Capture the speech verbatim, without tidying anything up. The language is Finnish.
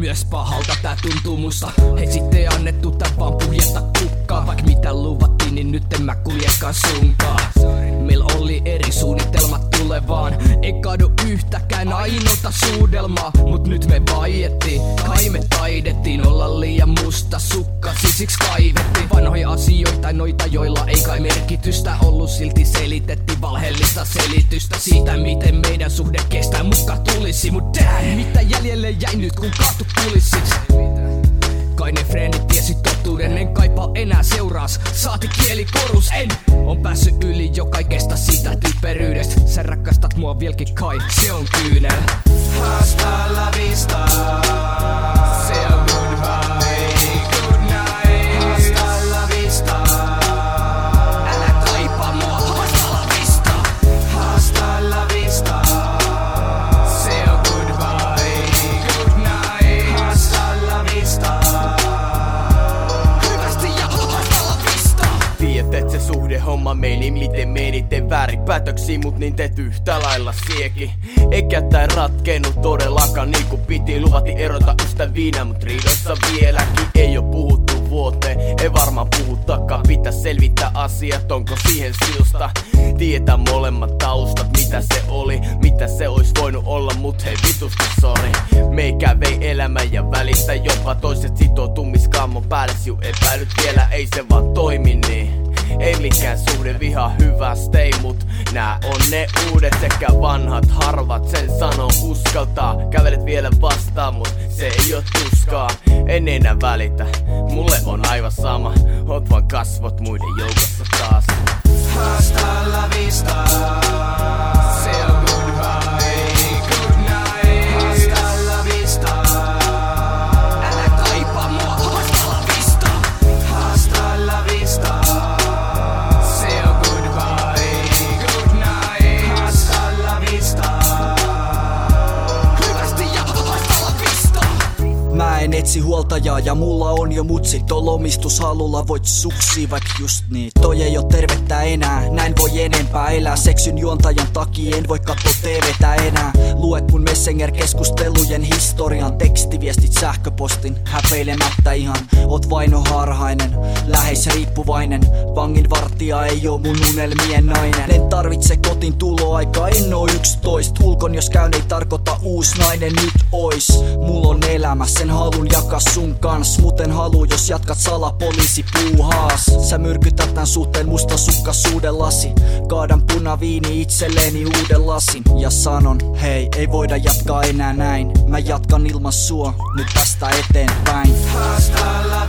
Myös pahalta tää tuntuu musta. Hei sitten annettu tää vaan puhjetta kukkaa. Vaik mitä luvattiin, niin nyt en mä kuljekaan sunkaan. Meillä oli eri suunnitelmat tulevaan. Ei kadu yhtäkään ainoata suudelmaa. Mut nyt me vaiettiin, kai me taidettiin olla liian musta sukka, siksi kaivettiin vanhoja asioita, noita joilla ei kai merkitystä ollut. Silti selitettiin valheellista selitystä siitä, miten meidän suhde kestää muka tulisi. Mut damn, mitä jäljelle jäi nyt kun kaatu tulisiks? Kai ne frendit tiesi totuuden, en kaipaa enää seuraas. Saati kielikorus, en on päässyt yli jo kaikesta sitä typeryydestä. Sä rakastat mua vieläkin kai, se on kyynel. Hasta la vista. Se on goodbye, good night. Hasta la vista. Älä kaipaa mua, hasta la vista. Hasta la vista. Se on goodbye, good night. Hasta la vista. Hyvästi ja hasta la vista. Tiedät, et se suhdehomma meni miten meni, teen väärin päätöksiä, mut niin teet yhtä lailla siekin. Eikä tää ratkennut todellakaan niin kuin piti. Luvati erota ystävinä, mut riidoissa vieläkin ei oo puhuttu vuoteen. Ei varmaan puhutakaan, pitäis selvittää asiat, onko siihen syystä. Tietää molemmat taustat, mitä se oli, mitä se ois voinut olla, mut hei vitusti sori. Meikä vei elämän ja välistä jopa toiset sitoutumiskaamon päälle. Juu epäilyt vielä, ei se vaan toimi niin. Ei mikään suhde viha hyvä stay, mut nää on ne uudet sekä vanhat harvat sen sanoo uskaltaa. Kävelet vielä vastaan, mut se ei oo tuskaa. En enää välitä, mulle on aivan sama. Oot vaan kasvot muiden joukossa taas. Hasta la vista. Se on goodbye, good night. Hasta la vista. Älä kaipaa mua, hasta la vista. Hasta la vista. Se on goodbye, good night. Hasta la vista. Hyvästi ja hasta la vista. Mä en etsi huoltajaa ja mulla on jo mutsit. Tuolla omistushalulla voit suksii vaik just niin. Toi ei oo tervettä enää, näin voi enempää elää. Seksyn juontajan takia en voi katsoa T V:tä enää. Lue kun Messenger-keskustelujen historian. Tekstiviestit sähköpostin, häpeilemättä ihan. Oot vainoharhainen, läheisriippuvainen. Vanginvartija ei oo mun unelmien nainen. En tarvitse kotiin tuloaikaa, en oo yksitoista. Ulkon jos käyn ei tarkoita uus nainen nyt ois. Mulla on elämä, sen halun jakaa sun kans. Muten halu jos jatkat salapoliisi puuhaas. Sä myrkytät tän suhteen mustasukkaisuuden lasi. Kaadan punaviini itselleni uuden lasin. Ja sanon, hei ei voida jatkaa enää näin. Mä jatkan ilman sua, nyt tästä eteenpäin. Hasta la